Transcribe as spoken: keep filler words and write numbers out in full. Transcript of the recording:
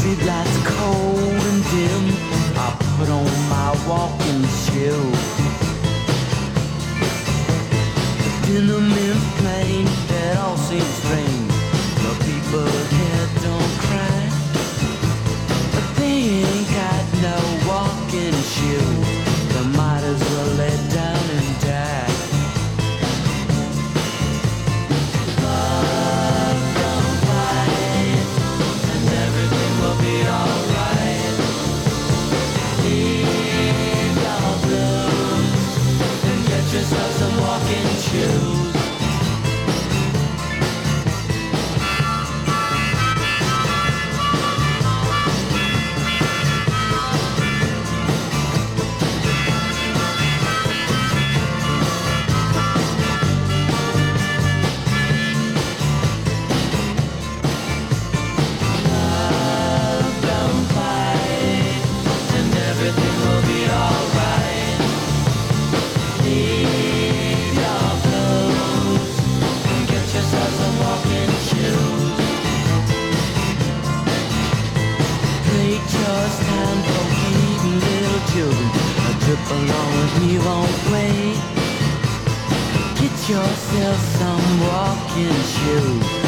Streetlights cold and dim. I put on my walking shoes. Dinner men's plain, that all seems strange. The people here don't cry, but they ain't got no walking shoes. They might as well lay down and die. Love don't fight, and everything will be alright. Leave your blues and get yourself some walking shoes. Trip along with me won't wait. Get yourself some walking shoes.